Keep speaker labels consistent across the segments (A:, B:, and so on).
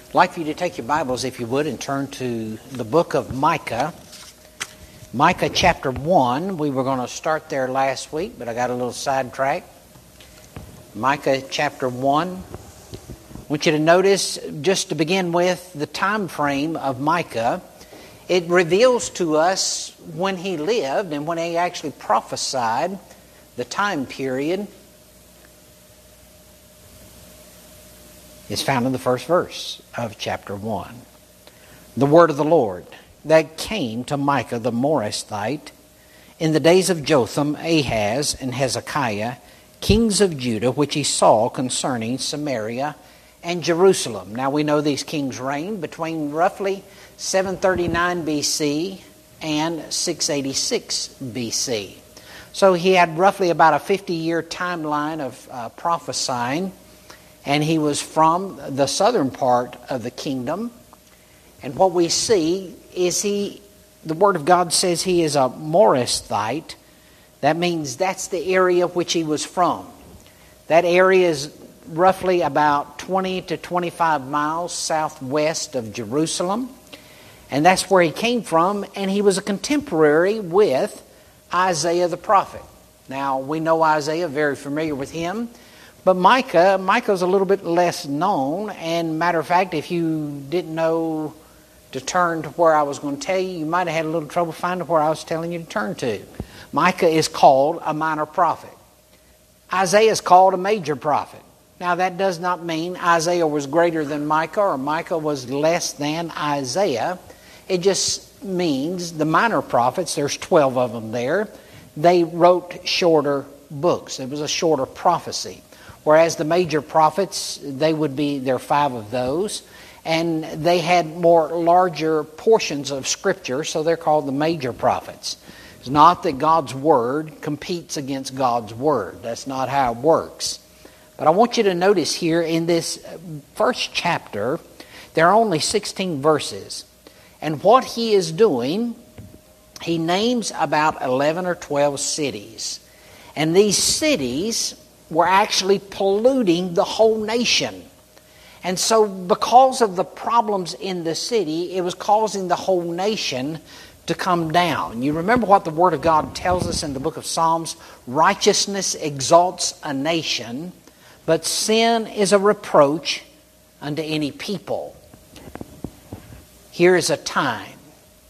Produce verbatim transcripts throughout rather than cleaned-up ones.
A: I'd like for you to take your Bibles, if you would, and turn to the book of Micah. Micah chapter one. We were going to start there last week, but I got a little sidetracked. Micah chapter one. I want you to notice, just to begin with, the time frame of Micah. It reveals to us when he lived and when he actually prophesied, the time period. Is found in the first verse of chapter one. The word of the Lord that came to Micah the Morasthite in the days of Jotham, Ahaz, and Hezekiah, kings of Judah, which he saw concerning Samaria and Jerusalem. Now we know these kings reigned between roughly seven thirty-nine B C and six eighty-six B C. So he had roughly about a fifty-year timeline of uh, prophesying. And he was from the southern part of the kingdom. And what we see is he, the Word of God says he is a Morasthite. That means that's the area which he was from. That area is roughly about twenty to twenty-five miles southwest of Jerusalem. And that's where he came from. And he was a contemporary with Isaiah the prophet. Now, we know Isaiah, very familiar with him. But Micah, Micah's a little bit less known, and matter of fact, if you didn't know to turn to where I was going to tell you, you might have had a little trouble finding where I was telling you to turn to. Micah is called a minor prophet. Isaiah is called a major prophet. Now that does not mean Isaiah was greater than Micah or Micah was less than Isaiah. It just means the minor prophets, there's twelve of them there, they wrote shorter books. It was a shorter prophecy. Whereas the major prophets, they would be, there are five of those, and they had more larger portions of Scripture, so they're called the major prophets. It's not that God's Word competes against God's Word. That's not how it works. But I want you to notice here in this first chapter, there are only sixteen verses. And what he is doing, he names about eleven or twelve cities. And these cities were actually polluting the whole nation. And so because of the problems in the city, it was causing the whole nation to come down. You remember what the Word of God tells us in the book of Psalms? Righteousness exalts a nation, but sin is a reproach unto any people. Here is a time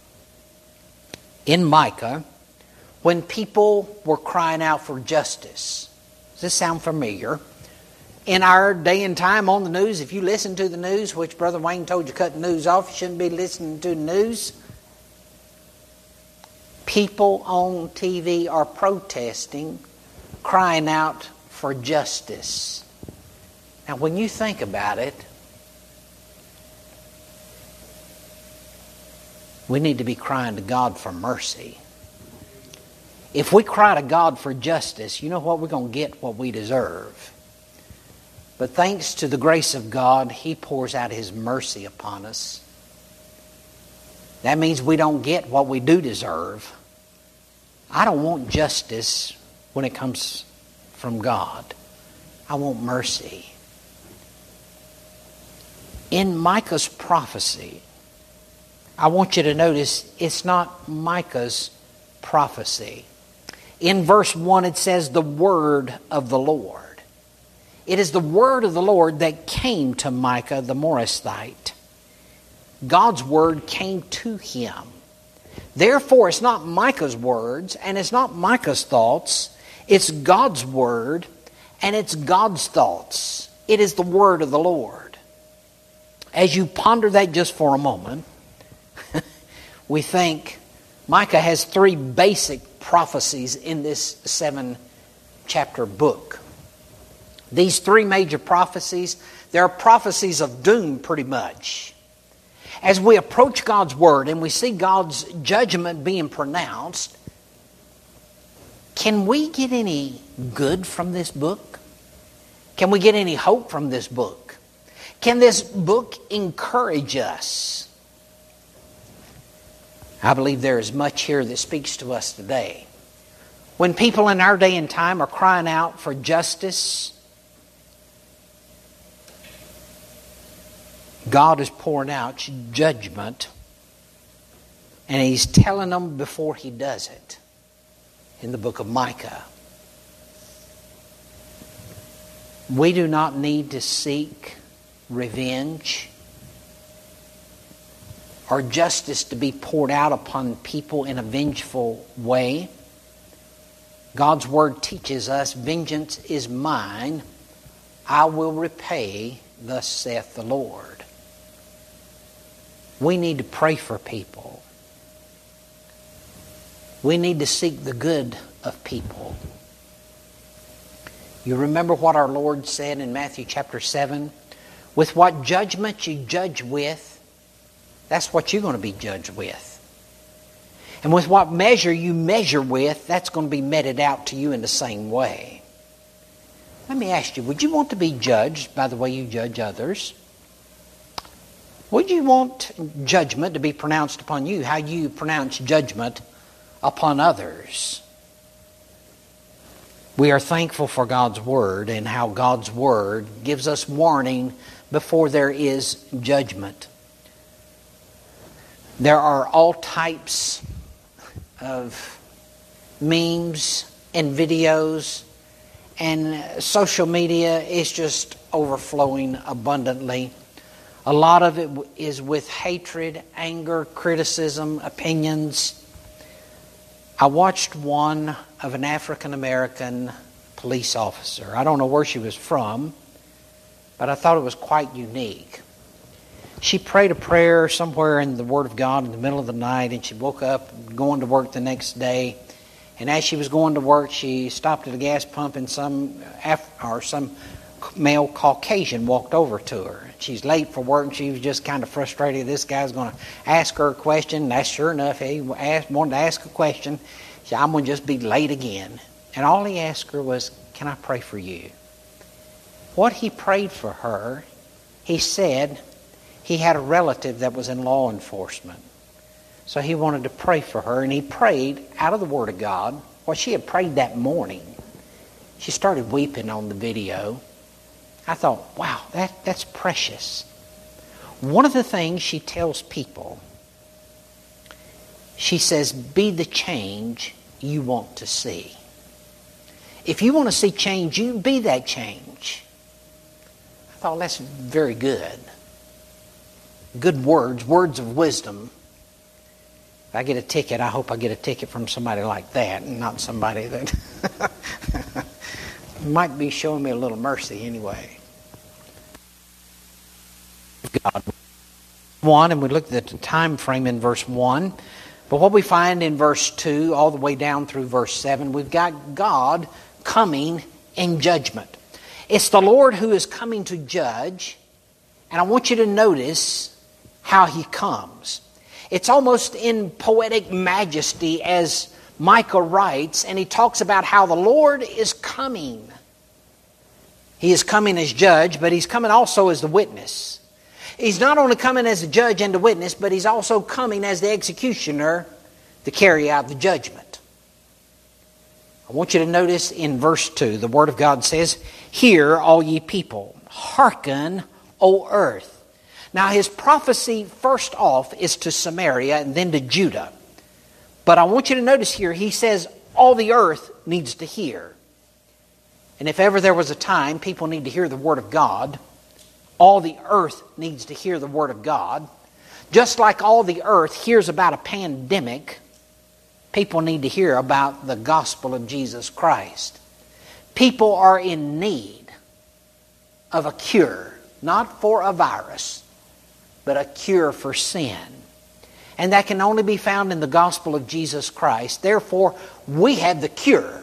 A: in Micah when people were crying out for justice. Does this sound familiar? In our day and time on the news, if you listen to the news, which Brother Wayne told you cut the news off, you shouldn't be listening to the news. People on T V are protesting, crying out for justice. Now when you think about it, we need to be crying to God for mercy. If we cry to God for justice, you know what? We're going to get what we deserve. But thanks to the grace of God, He pours out His mercy upon us. That means we don't get what we do deserve. I don't want justice when it comes from God. I want mercy. In Micah's prophecy, I want you to notice it's not Micah's prophecy. In verse one it says the word of the Lord. It is the word of the Lord that came to Micah the Morasthite. God's word came to him. Therefore it's not Micah's words and it's not Micah's thoughts. It's God's word and it's God's thoughts. It is the word of the Lord. As you ponder that just for a moment, we think Micah has three basic prophecies in this seven chapter book. These three major prophecies, they are prophecies of doom pretty much. As we approach God's word and we see God's judgment being pronounced, can we get any good from this book? Can we get any hope from this book? Can this book encourage us? I believe there is much here that speaks to us today. When people in our day and time are crying out for justice, God is pouring out judgment, and He's telling them before He does it in the book of Micah. We do not need to seek revenge or justice to be poured out upon people in a vengeful way. God's Word teaches us, vengeance is mine, I will repay, thus saith the Lord. We need to pray for people. We need to seek the good of people. You remember what our Lord said in Matthew chapter seven? With what judgment you judge with, that's what you're going to be judged with. And with what measure you measure with, that's going to be meted out to you in the same way. Let me ask you, would you want to be judged by the way you judge others? Would you want judgment to be pronounced upon you, how you pronounce judgment upon others? We are thankful for God's Word and how God's Word gives us warning before there is judgment. There are all types of memes and videos, and social media is just overflowing abundantly. A lot of it is with hatred, anger, criticism, opinions. I watched one of an African American police officer. I don't know where she was from, but I thought it was quite unique. She prayed a prayer somewhere in the Word of God in the middle of the night, and she woke up going to work the next day. And as she was going to work, she stopped at a gas pump, and some Af- or some male Caucasian walked over to her. She's late for work, and she was just kind of frustrated. This guy's going to ask her a question. And that's sure enough. He asked, wanted to ask a question. She said, I'm going to just be late again. And all he asked her was, can I pray for you? What he prayed for her, he said he had a relative that was in law enforcement. So he wanted to pray for her, and he prayed out of the Word of God what she had prayed that morning. She started weeping on the video. I thought, wow, that, that's precious. One of the things she tells people, she says, be the change you want to see. If you want to see change, you be that change. I thought, that's very good. Good words, words of wisdom. If I get a ticket, I hope I get a ticket from somebody like that, and not somebody that might be showing me a little mercy anyway. God. One, and we looked at the time frame in verse one. But what we find in verse two, all the way down through verse seven, we've got God coming in judgment. It's the Lord who is coming to judge, and I want you to notice how He comes. It's almost in poetic majesty as Micah writes, and he talks about how the Lord is coming. He is coming as judge, but He's coming also as the witness. He's not only coming as a judge and a witness, but He's also coming as the executioner to carry out the judgment. I want you to notice in verse two, the Word of God says, hear, all ye people, hearken, O earth. Now his prophecy first off is to Samaria and then to Judah. But I want you to notice here, he says all the earth needs to hear. And if ever there was a time people need to hear the Word of God, all the earth needs to hear the Word of God. Just like all the earth hears about a pandemic, people need to hear about the gospel of Jesus Christ. People are in need of a cure, not for a virus, but a cure for sin. And that can only be found in the gospel of Jesus Christ. Therefore, we have the cure.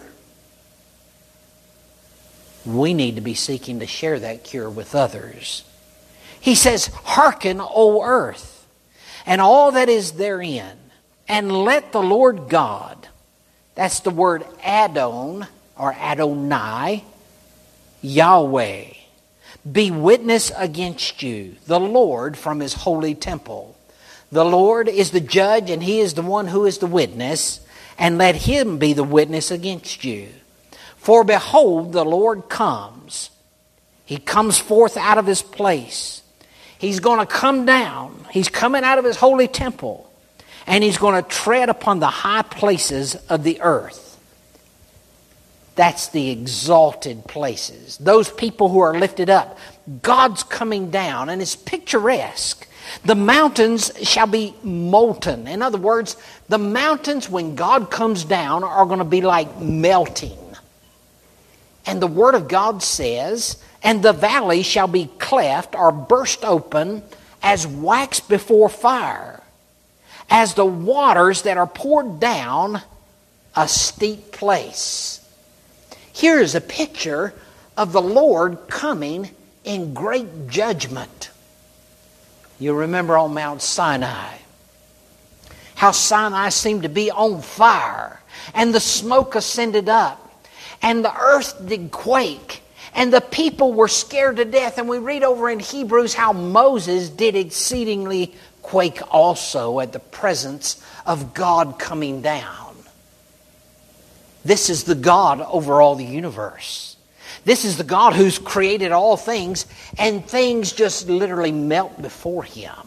A: We need to be seeking to share that cure with others. He says, hearken, O earth, and all that is therein, and let the Lord God, that's the word Adon, or Adonai, Yahweh, be witness against you, the Lord from His holy temple. The Lord is the judge, and He is the one who is the witness, and let Him be the witness against you. For behold, the Lord comes. He comes forth out of His place. He's going to come down. He's coming out of His holy temple. And He's going to tread upon the high places of the earth. That's the exalted places. Those people who are lifted up. God's coming down, and it's picturesque. The mountains shall be molten. In other words, the mountains, when God comes down, are going to be like melting. And the Word of God says, and the valley shall be cleft or burst open as wax before fire, as the waters that are poured down a steep place. Here is a picture of the Lord coming in great judgment. You remember on Mount Sinai, how Sinai seemed to be on fire, and the smoke ascended up, and the earth did quake, and the people were scared to death. And we read over in Hebrews how Moses did exceedingly quake also at the presence of God coming down. This is the God over all the universe. This is the God who's created all things, and things just literally melt before Him.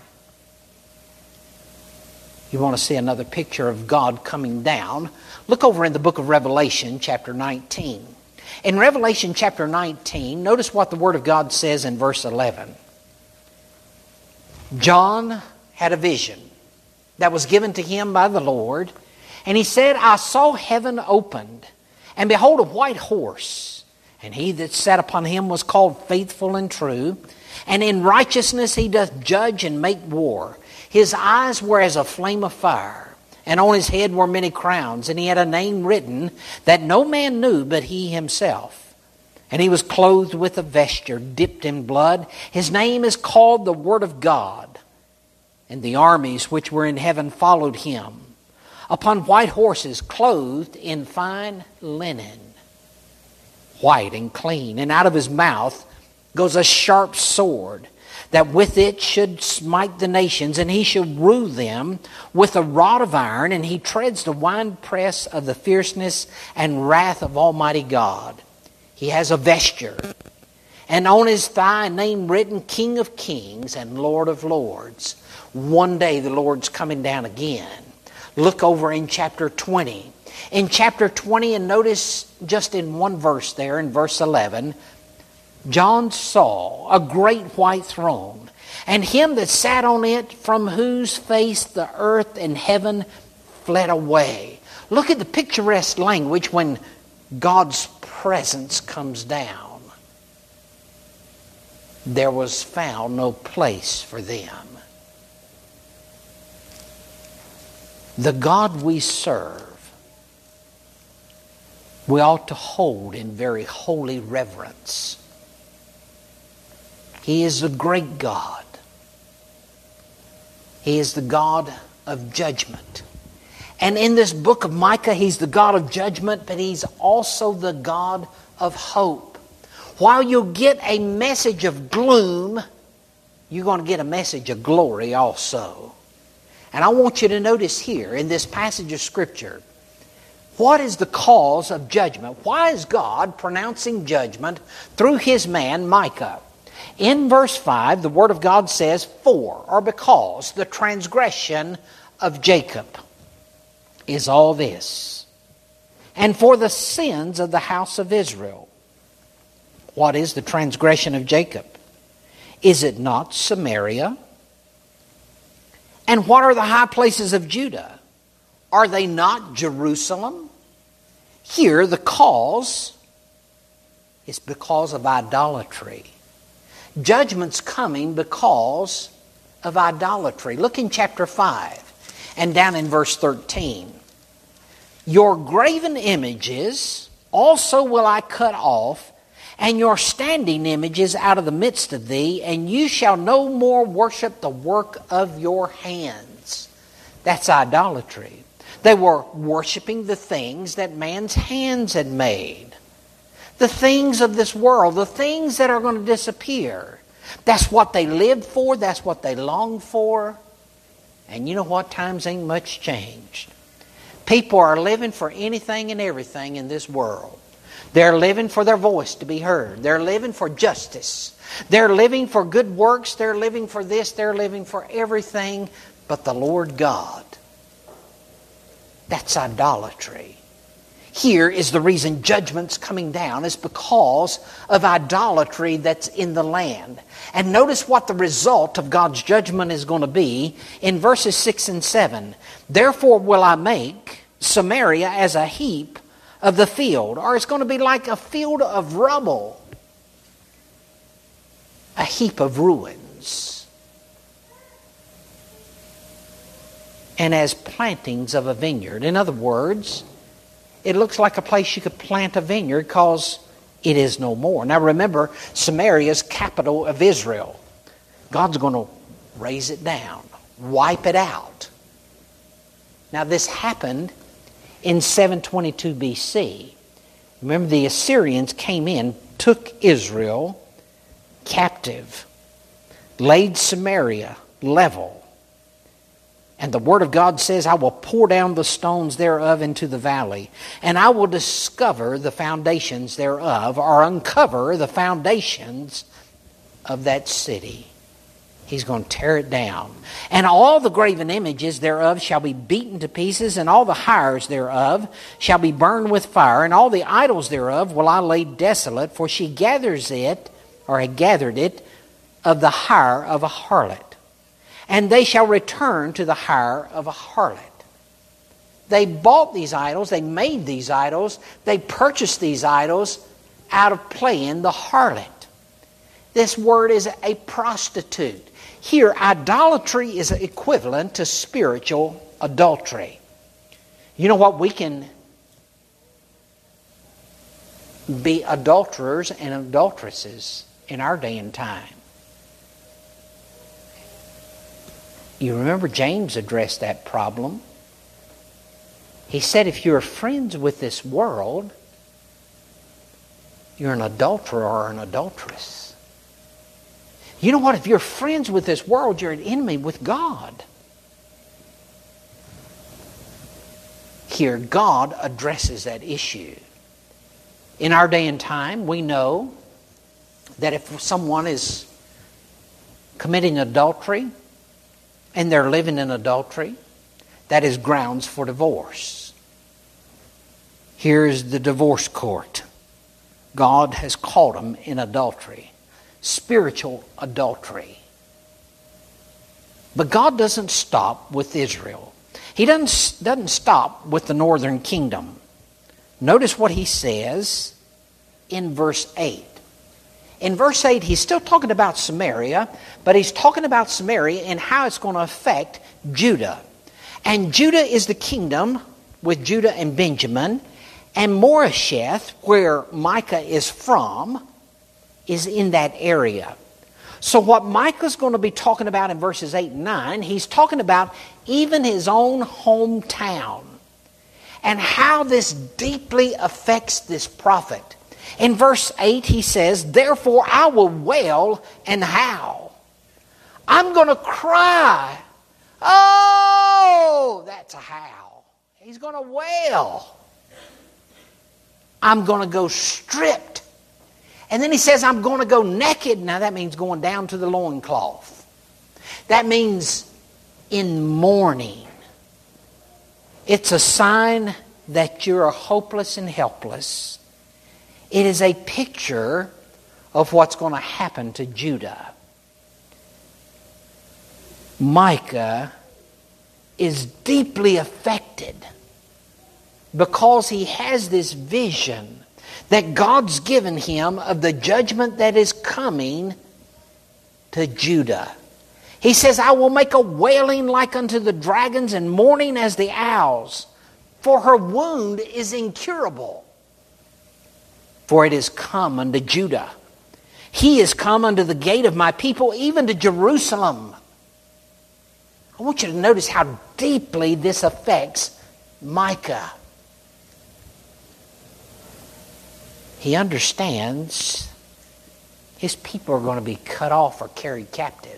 A: You want to see another picture of God coming down? Look over in the book of Revelation, chapter nineteen. In Revelation chapter nineteen, notice what the Word of God says in verse eleven. John had a vision that was given to him by the Lord. And he said, I saw heaven opened, and behold, a white horse. And he that sat upon him was called Faithful and True. And in righteousness he doth judge and make war. His eyes were as a flame of fire, and on his head were many crowns. And he had a name written that no man knew but he himself. And he was clothed with a vesture dipped in blood. His name is called the Word of God. And the armies which were in heaven followed him, upon white horses, clothed in fine linen, white and clean. And out of his mouth goes a sharp sword, that with it should smite the nations, and he shall rule them with a rod of iron, and he treads the winepress of the fierceness and wrath of Almighty God. He has a vesture, and on his thigh a name written, King of Kings and Lord of Lords. One day the Lord's coming down again. Look over in chapter twenty. In chapter twenty, and notice just in one verse there, in verse eleven, John saw a great white throne, and him that sat on it, from whose face the earth and heaven fled away. Look at the picturesque language when God's presence comes down. There was found no place for them. The God we serve, we ought to hold in very holy reverence. He is a great God. He is the God of judgment. And in this book of Micah, He's the God of judgment, but He's also the God of hope. While you'll get a message of gloom, you're going to get a message of glory also. And I want you to notice here in this passage of Scripture, what is the cause of judgment? Why is God pronouncing judgment through His man Micah? In verse five, the Word of God says, for, or because, the transgression of Jacob is all this, and for the sins of the house of Israel. What is the transgression of Jacob? Is it not Samaria? And what are the high places of Judah? Are they not Jerusalem? Here the cause is because of idolatry. Judgment's coming because of idolatry. Look in chapter five and down in verse thirteen. Your graven images also will I cut off, and your standing images out of the midst of thee, and you shall no more worship the work of your hands. That's idolatry. They were worshiping the things that man's hands had made. The things of this world, the things that are going to disappear. That's what they lived for, that's what they longed for. And you know what? Times ain't much changed. People are living for anything and everything in this world. They're living for their voice to be heard. They're living for justice. They're living for good works. They're living for this. They're living for everything but the Lord God. That's idolatry. Here is the reason judgment's coming down, is because of idolatry that's in the land. And notice what the result of God's judgment is going to be in verses six and seven. Therefore will I make Samaria as a heap of the field, or it's going to be like a field of rubble, a heap of ruins, and as plantings of a vineyard. In other words, it looks like a place you could plant a vineyard because it is no more. Now remember, Samaria is capital of Israel. God's going to raze it down, wipe it out. Now this happened in seven twenty-two B C. Remember, the Assyrians came in, took Israel captive, laid Samaria level. And the Word of God says, I will pour down the stones thereof into the valley, and I will discover the foundations thereof, or uncover the foundations of that city. He's going to tear it down. And all the graven images thereof shall be beaten to pieces, and all the hires thereof shall be burned with fire, and all the idols thereof will I lay desolate, for she gathers it, or had gathered it, of the hire of a harlot. And they shall return to the hire of a harlot. They bought these idols, they made these idols, they purchased these idols out of playing the harlot. This word is a prostitute. Here, idolatry is equivalent to spiritual adultery. You know what? We can be adulterers and adulteresses in our day and time. You remember James addressed that problem. He said, if you're friends with this world, you're an adulterer or an adulteress. You know what? If you're friends with this world, you're an enemy with God. Here, God addresses that issue. In our day and time, we know that if someone is committing adultery and they're living in adultery, that is grounds for divorce. Here's the divorce court. God has caught them in adultery. Spiritual adultery. But God doesn't stop with Israel. He doesn't, doesn't stop with the northern kingdom. Notice what he says in verse eight. In verse eight, he's still talking about Samaria, but he's talking about Samaria and how it's going to affect Judah. And Judah is the kingdom with Judah and Benjamin. And Moresheth, where Micah is from, is in that area. So what Micah's going to be talking about in verses eight and nine, he's talking about even his own hometown and how this deeply affects this prophet. In verse eight he says, therefore I will wail and howl. I'm going to cry. Oh, that's a howl. He's going to wail. I'm going to go stripped. And then he says, I'm going to go naked. Now that means going down to the loincloth. That means in mourning. It's a sign that you're hopeless and helpless. It is a picture of what's going to happen to Judah. Micah is deeply affected because he has this vision that God's given him of the judgment that is coming to Judah. He says, I will make a wailing like unto the dragons and mourning as the owls, for her wound is incurable. For it is come unto Judah. He is come unto the gate of my people, even to Jerusalem. I want you to notice how deeply this affects Micah. He understands his people are going to be cut off or carried captive.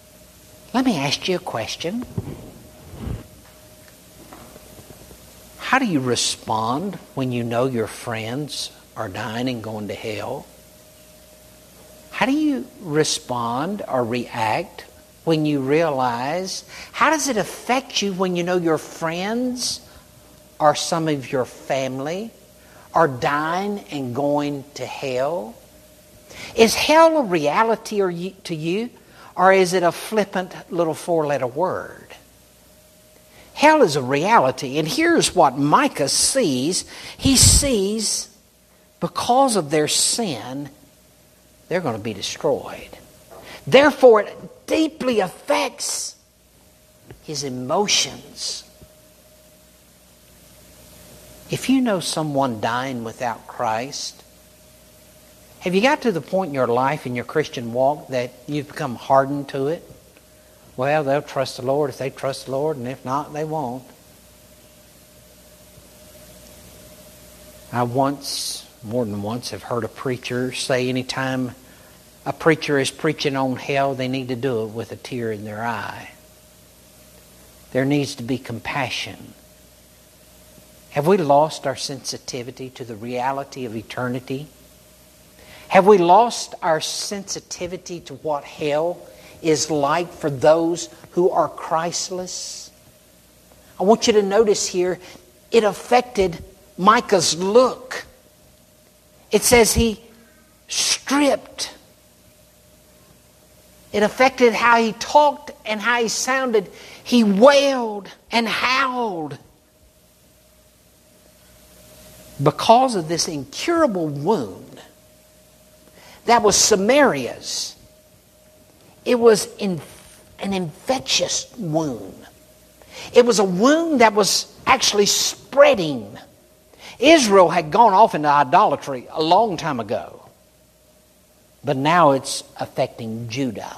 A: Let me ask you a question. How How do you respond when you know your friends are dying and going to hell? How do you respond or react when you realize? How does it affect you when you know your friends or some of your family are dying and going to hell? Is hell a reality to you, or is it a flippant little four-letter word? Hell is a reality, and here's what Micah sees. He sees, because of their sin, they're going to be destroyed. Therefore, it deeply affects his emotions. If you know someone dying without Christ, have you got to the point in your life, in your Christian walk, that you've become hardened to it? Well, they'll trust the Lord if they trust the Lord, and if not, they won't. I once, more than once, have heard a preacher say anytime a preacher is preaching on hell, they need to do it with a tear in their eye. There needs to be compassion. Have we lost our sensitivity to the reality of eternity? Have we lost our sensitivity to what hell is like for those who are Christless? I want you to notice here, it affected Micah's look. It says he stripped. It affected how he talked and how he sounded. He wailed and howled. Because of this incurable wound that was Samaria's. It was in, an infectious wound. It was a wound that was actually spreading. Israel had gone off into idolatry a long time ago. But now it's affecting Judah.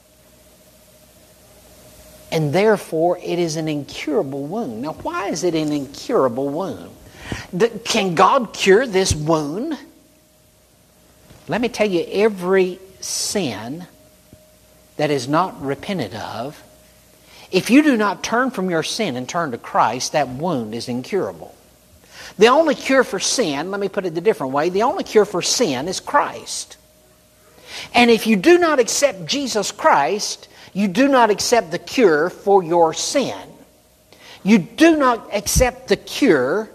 A: And therefore it is an incurable wound. Now why is it an incurable wound? Can God cure this wound? Let me tell you, every sin that is not repented of, if you do not turn from your sin and turn to Christ, that wound is incurable. The only cure for sin, let me put it a different way, the only cure for sin is Christ. And if you do not accept Jesus Christ, you do not accept the cure for your sin. You do not accept the cure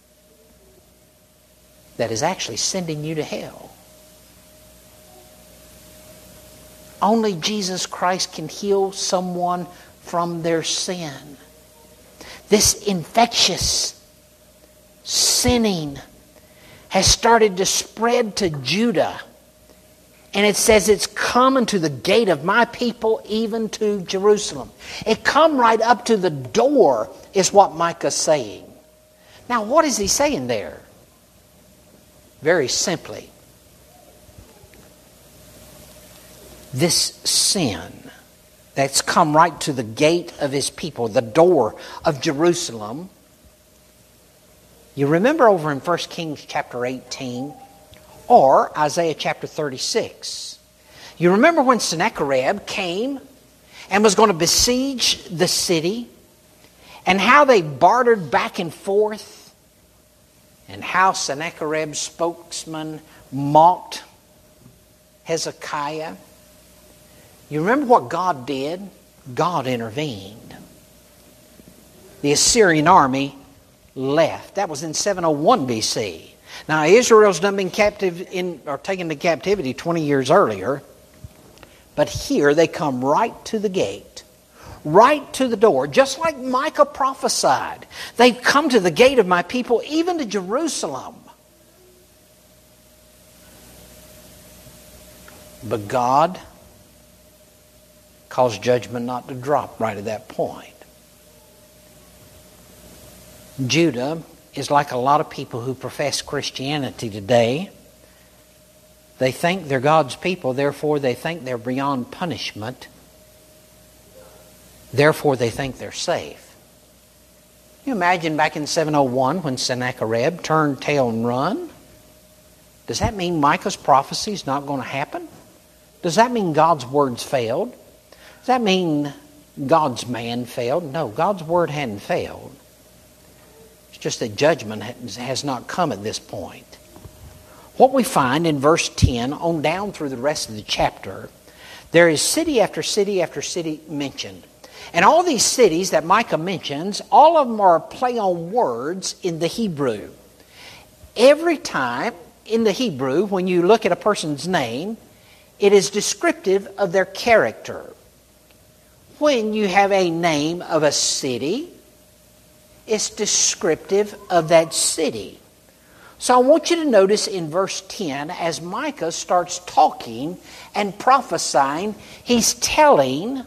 A: that is actually sending you to hell. Only Jesus Christ can heal someone from their sin. This infectious sinning has started to spread to Judah. And it says it's come unto the gate of my people, even to Jerusalem. It come right up to the door, is what Micah's saying. Now, what is he saying there? Very simply, this sin that's come right to the gate of his people, the door of Jerusalem. You remember over in First Kings chapter eighteen or Isaiah chapter thirty-six. You remember when Sennacherib came and was going to besiege the city, and how they bartered back and forth, and how Sennacherib's spokesman mocked Hezekiah. You remember what God did? God intervened. The Assyrian army left. That was in seven oh one B C. Now Israel's done been captive in or taken to captivity twenty years earlier. But here they come right to the gate. Right to the door. Just like Micah prophesied. They've come to the gate of my people, even to Jerusalem. But God caused judgment not to drop right at that point. Judah is like a lot of people who profess Christianity today. They think they're God's people, therefore they think they're beyond punishment. Therefore they think they're safe. Can you imagine back in seven oh one when Sennacherib turned tail and run? Does that mean Micah's prophecy is not going to happen? Does that mean God's words failed? Does that mean God's man failed? No, God's word hadn't failed. It's just that judgment has not come at this point. What we find in verse ten on down through the rest of the chapter, there is city after city after city mentioned. And all these cities that Micah mentions, all of them are a play on words in the Hebrew. Every time in the Hebrew, when you look at a person's name, it is descriptive of their character. When you have a name of a city, it's descriptive of that city. So I want you to notice in verse ten, as Micah starts talking and prophesying, he's telling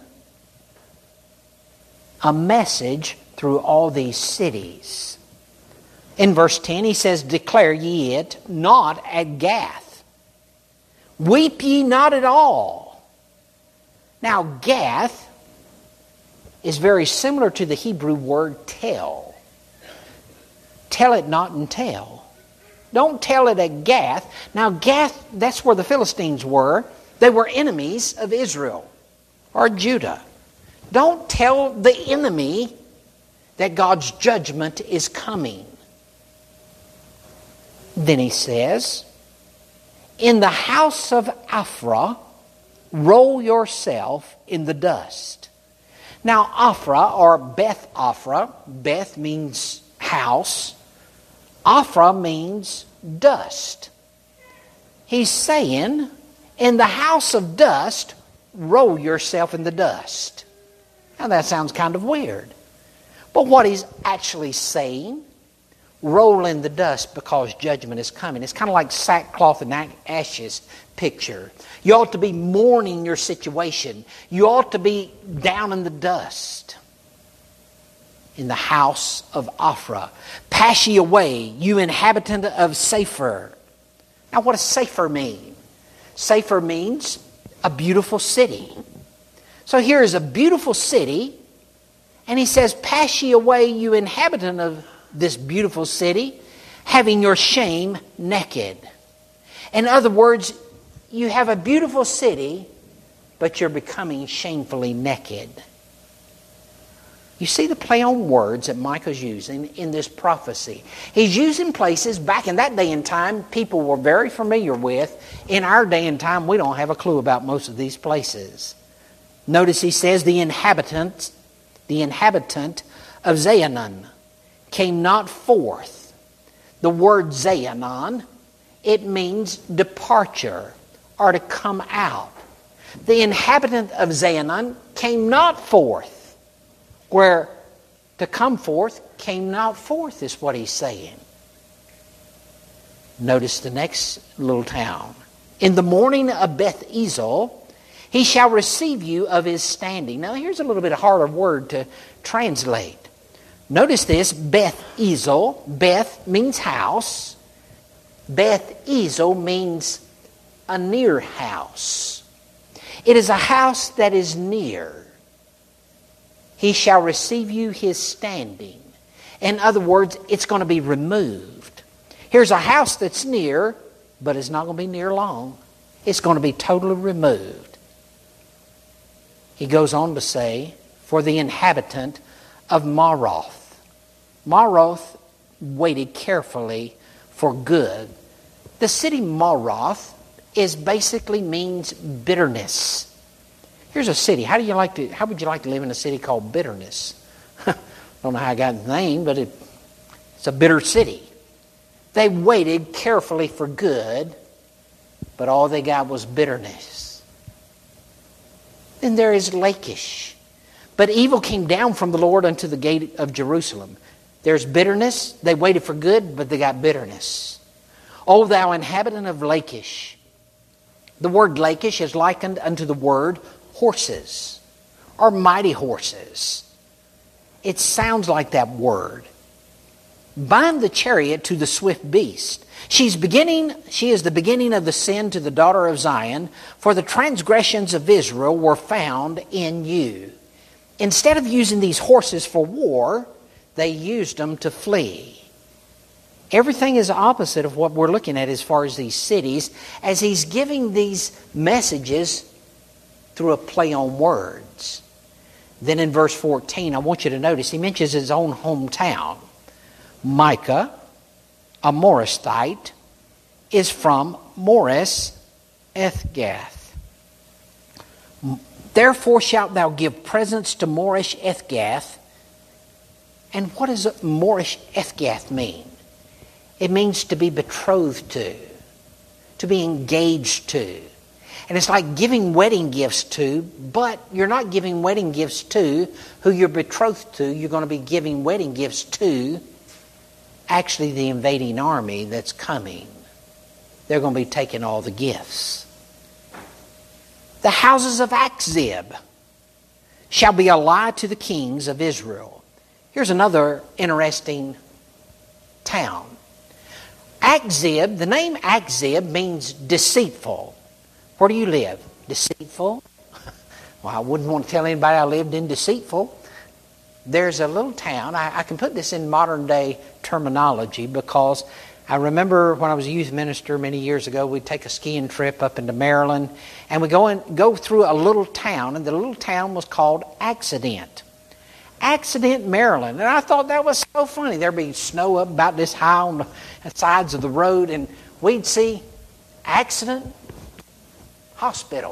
A: a message through all these cities. In verse ten, he says, "Declare ye it not at Gath. Weep ye not at all." Now, Gath is very similar to the Hebrew word tell. Tell it not and tell. Don't tell it at Gath. Now, Gath, that's where the Philistines were. They were enemies of Israel or Judah. Don't tell the enemy that God's judgment is coming. Then he says, "In the house of Ophrah, roll yourself in the dust." Now, Ophrah or Beth Ophrah, Beth means house. Ophrah means dust. He's saying, in the house of dust, roll yourself in the dust. Now that sounds kind of weird. But what he's actually saying, roll in the dust because judgment is coming. It's kind of like sackcloth and ashes picture. You ought to be mourning your situation. You ought to be down in the dust. In the house of Ophrah. Pass ye away, you inhabitant of Sephir. Now what does Sephir mean? Sephir means a beautiful city. So here is a beautiful city, and he says, "Pass ye away, you inhabitant of this beautiful city, having your shame naked." In other words, you have a beautiful city, but you're becoming shamefully naked. You see the play on words that Micah's using in this prophecy. He's using places back in that day and time people were very familiar with. In our day and time, we don't have a clue about most of these places. Notice he says, the inhabitant, the inhabitant of Zaanann came not forth. The word Zaanann, it means departure or to come out. The inhabitant of Zaanann came not forth. Where to come forth came not forth is what he's saying. Notice the next little town. "In the morning of Beth Ezel, he shall receive you of his standing." Now here's a little bit harder word to translate. Notice this, Beth Ezel. Beth means house. Beth Ezel means a near house. It is a house that is near. He shall receive you his standing. In other words, it's going to be removed. Here's a house that's near, but it's not going to be near long. It's going to be totally removed. He goes on to say, "For the inhabitant of Maroth." Maroth waited carefully for good. The city Maroth is basically means bitterness. Here's a city. How do you like to? How would you like to live in a city called Bitterness? Don't know how I got the name, but it, it's a bitter city. They waited carefully for good, but all they got was bitterness. Then there is Lachish. "But evil came down from the Lord unto the gate of Jerusalem." There's bitterness. They waited for good, but they got bitterness. "O thou inhabitant of Lachish." The word Lachish is likened unto the word horses or mighty horses. It sounds like that word. "Bind the chariot to the swift beast. She's beginning, she is the beginning of the sin to the daughter of Zion, for the transgressions of Israel were found in you." Instead of using these horses for war, they used them to flee. Everything is opposite of what we're looking at as far as these cities, as he's giving these messages through a play on words. Then in verse fourteen, I want you to notice, he mentions his own hometown. Micah, a Morasthite, is from Moresh-Ethgath. Therefore shalt thou give presents to Moresh-Ethgath. And what does Moresh-Ethgath mean? It means to be betrothed to, to be engaged to. And it's like giving wedding gifts to, but you're not giving wedding gifts to who you're betrothed to. You're going to be giving wedding gifts to actually the invading army that's coming. They're going to be taking all the gifts. The houses of Achzib shall be a lie to the kings of Israel. Here's another interesting town. Achzib, the name Achzib means deceitful. Where do you live? Deceitful? Well, I wouldn't want to tell anybody I lived in deceitful. There's a little town. I, I can put this in modern day terminology because I remember when I was a youth minister many years ago, we'd take a skiing trip up into Maryland, and we go in, go through a little town, and the little town was called Accident. Accident, Maryland. And I thought that was so funny. There'd be snow up about this high on the sides of the road, and we'd see Accident Hospital,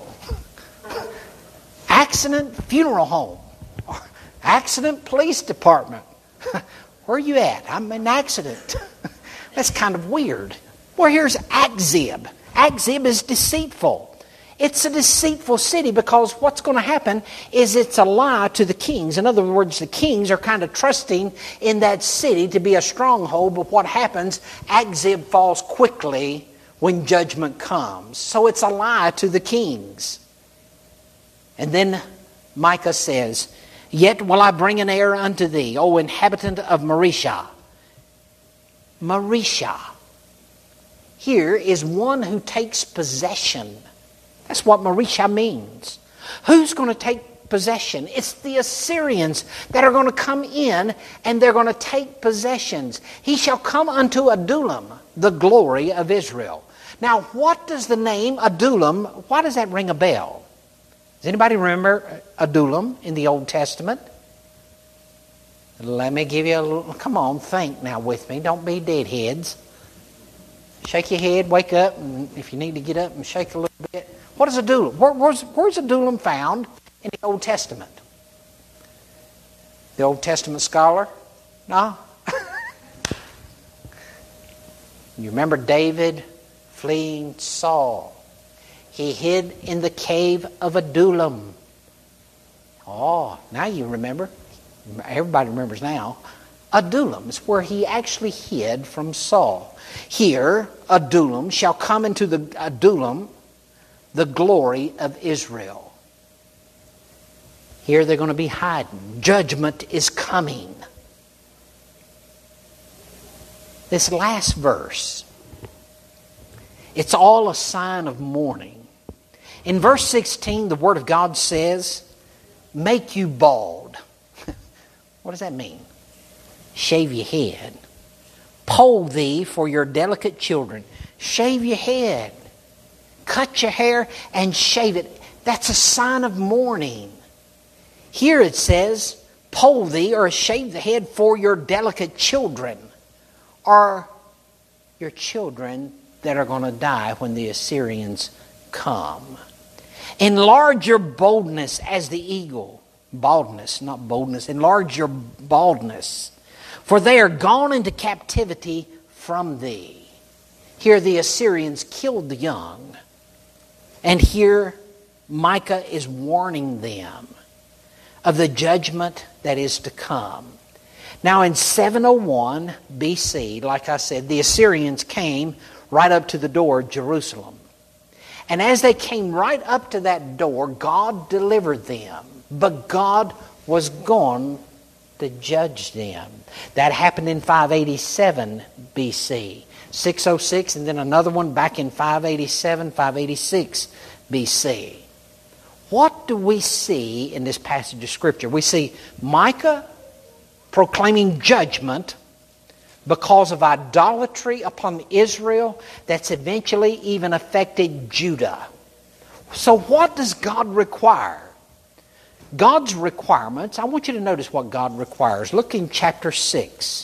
A: Accident Funeral Home, Accident Police Department. Where are you at? I'm in accident. That's kind of weird. Well, here's Achzib. Achzib is deceitful. It's a deceitful city because what's going to happen is it's a lie to the kings. In other words, the kings are kind of trusting in that city to be a stronghold, but what happens, Achzib falls quickly when judgment comes. So it's a lie to the kings. And then Micah says, Yet will I bring an heir unto thee, O inhabitant of Mareshah. Mareshah. Here is one who takes possession. That's what Mareshah means. Who's going to take possession? It's the Assyrians that are going to come in and they're going to take possessions. He shall come unto Adullam, the glory of Israel. Now, what does the name Adullam, why does that ring a bell? Does anybody remember Adullam in the Old Testament? Let me give you a little, come on, think now with me. Don't be deadheads. Shake your head, wake up, and if you need to get up and shake a little bit. What is Adullam? Where, where's, where's Adullam found in the Old Testament? The Old Testament scholar? No? You remember David fleeing Saul. He hid in the cave of Adullam. Oh, now you remember. Everybody remembers now. Adullam is where he actually hid from Saul. Here, Adullam shall come into the Adullam, the glory of Israel. Here they're going to be hiding. Judgment is coming. This last verse, it's all a sign of mourning. In verse sixteen, the Word of God says, make you bald. What does that mean? Shave your head. Poll thee for your delicate children. Shave your head. Cut your hair and shave it. That's a sign of mourning. Here it says, poll thee or shave the head for your delicate children. Or your children that are going to die when the Assyrians come. Enlarge your boldness as the eagle. Baldness, not boldness. Enlarge your baldness. For they are gone into captivity from thee. Here the Assyrians killed the young. And here Micah is warning them of the judgment that is to come. Now in seven oh one B C, like I said, the Assyrians came right up to the door of Jerusalem. And as they came right up to that door, God delivered them. But God was going to judge them. That happened in five eighty-seven B C. six oh six, and then another one back in five eighty-seven, five eighty-six B C. What do we see in this passage of Scripture? We see Micah proclaiming judgment because of idolatry upon Israel that's eventually even affected Judah. So what does God require? God's requirements, I want you to notice what God requires. Look in chapter six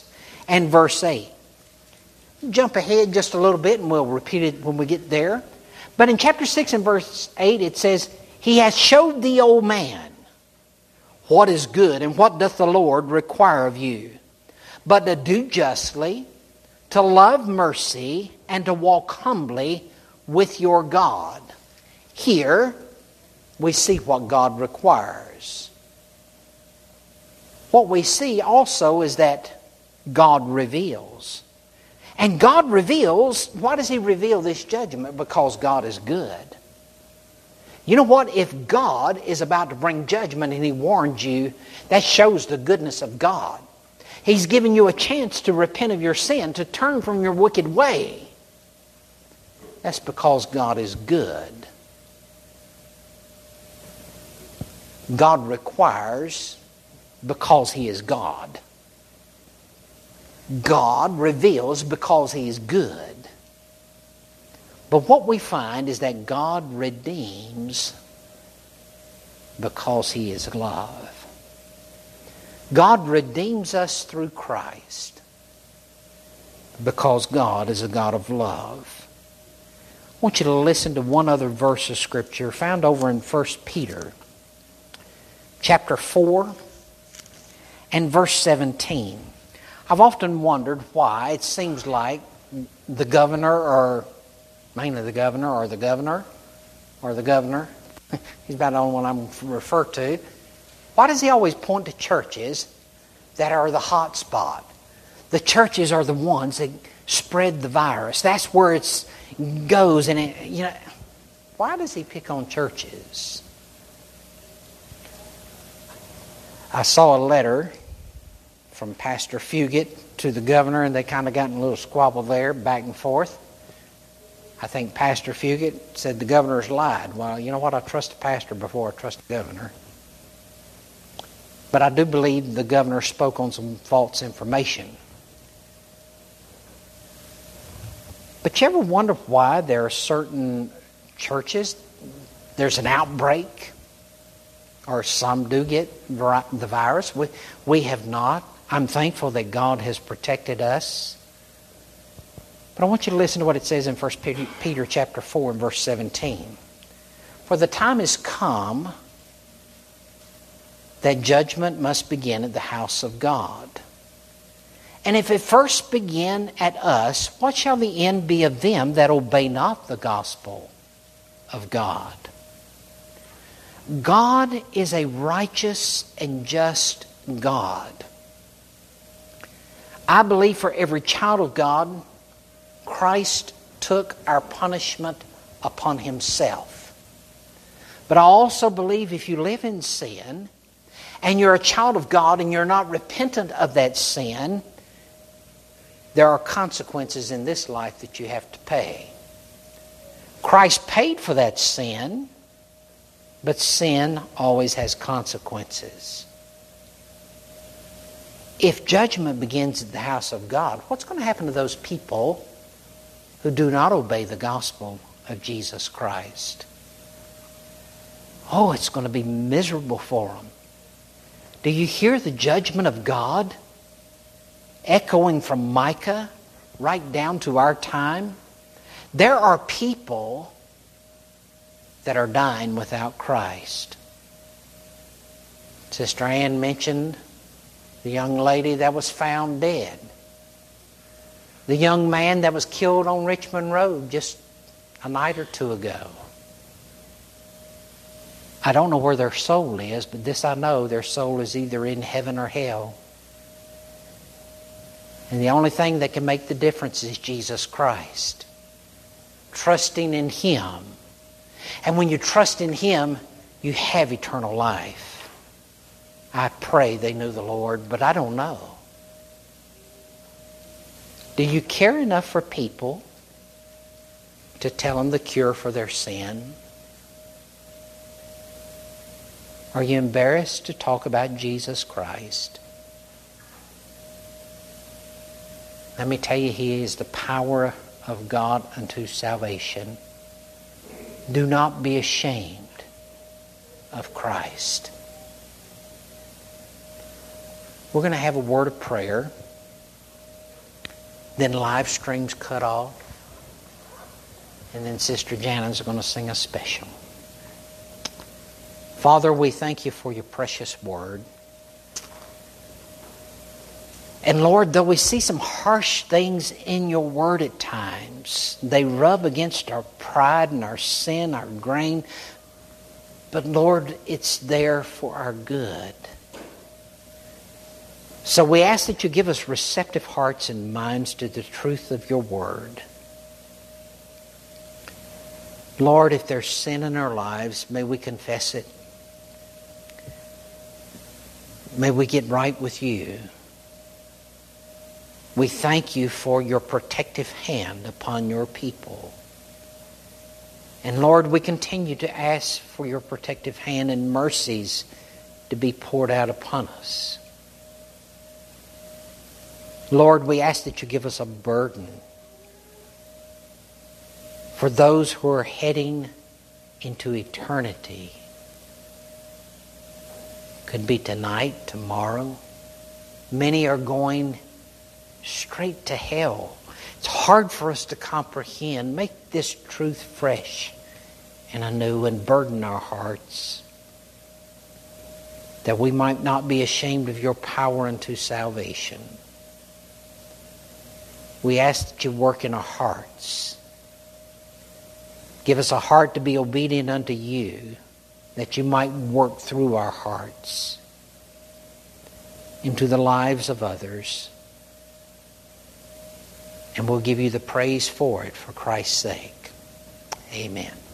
A: and verse eight. Jump ahead just a little bit and we'll repeat it when we get there. But in chapter six and verse eight it says, He hath showed thee, O man, what is good, and what doth the Lord require of you, but to do justly, to love mercy, and to walk humbly with your God. Here we see what God requires. What we see also is that God reveals. And God reveals, why does He reveal this judgment? Because God is good. You know what? If God is about to bring judgment and He warns you, that shows the goodness of God. He's given you a chance to repent of your sin, to turn from your wicked way. That's because God is good. God requires because He is God. God reveals because He is good. But what we find is that God redeems because He is love. God redeems us through Christ because God is a God of love. I want you to listen to one other verse of Scripture found over in First Peter chapter four and verse seventeen. I've often wondered why it seems like the governor or mainly the governor or the governor or the governor, he's about the only one I'm refer to. Why does he always point to churches that are the hot spot? The churches are the ones that spread the virus. That's where it goes. And it, you know, why does he pick on churches? I saw a letter from Pastor Fugit to the governor, and they kind of got in a little squabble there, back and forth. I think Pastor Fugit said the governor's lied. Well, you know what? I trust a pastor before I trust the governor. But I do believe the governor spoke on some false information. But you ever wonder why there are certain churches, there's an outbreak, or some do get the virus? We, we have not. I'm thankful that God has protected us. But I want you to listen to what it says in First Peter chapter four and verse seventeen. For the time is come that judgment must begin at the house of God. And if it first begin at us, what shall the end be of them that obey not the gospel of God? God is a righteous and just God. I believe for every child of God, Christ took our punishment upon Himself. But I also believe if you live in sin and you're a child of God and you're not repentant of that sin, there are consequences in this life that you have to pay. Christ paid for that sin, but sin always has consequences. If judgment begins at the house of God, what's going to happen to those people who do not obey the gospel of Jesus Christ? Oh, it's going to be miserable for them. Do you hear the judgment of God echoing from Micah right down to our time? There are people that are dying without Christ. Sister Ann mentioned the young lady that was found dead. The young man that was killed on Richmond Road just a night or two ago. I don't know where their soul is, but this I know, their soul is either in heaven or hell. And the only thing that can make the difference is Jesus Christ. Trusting in Him. And when you trust in Him, you have eternal life. I pray they knew the Lord, but I don't know. Do you care enough for people to tell them the cure for their sin? Are you embarrassed to talk about Jesus Christ? Let me tell you, He is the power of God unto salvation. Do not be ashamed of Christ. We're going to have a word of prayer. Then live streams cut off. And then Sister Janet's going to sing a special. Father, we thank you for your precious word. And Lord, though we see some harsh things in your word at times, they rub against our pride and our sin, our grain. But Lord, it's there for our good. So we ask that you give us receptive hearts and minds to the truth of your word. Lord, if there's sin in our lives, may we confess it. May we get right with you. We thank you for your protective hand upon your people. And Lord, we continue to ask for your protective hand and mercies to be poured out upon us. Lord, we ask that you give us a burden for those who are heading into eternity. Could be tonight, tomorrow. Many are going straight to hell. It's hard for us to comprehend. Make this truth fresh and anew and burden our hearts, that we might not be ashamed of your power unto salvation. We ask that you work in our hearts. Give us a heart to be obedient unto you, that you might work through our hearts into the lives of others. And we'll give you the praise for it for Christ's sake. Amen.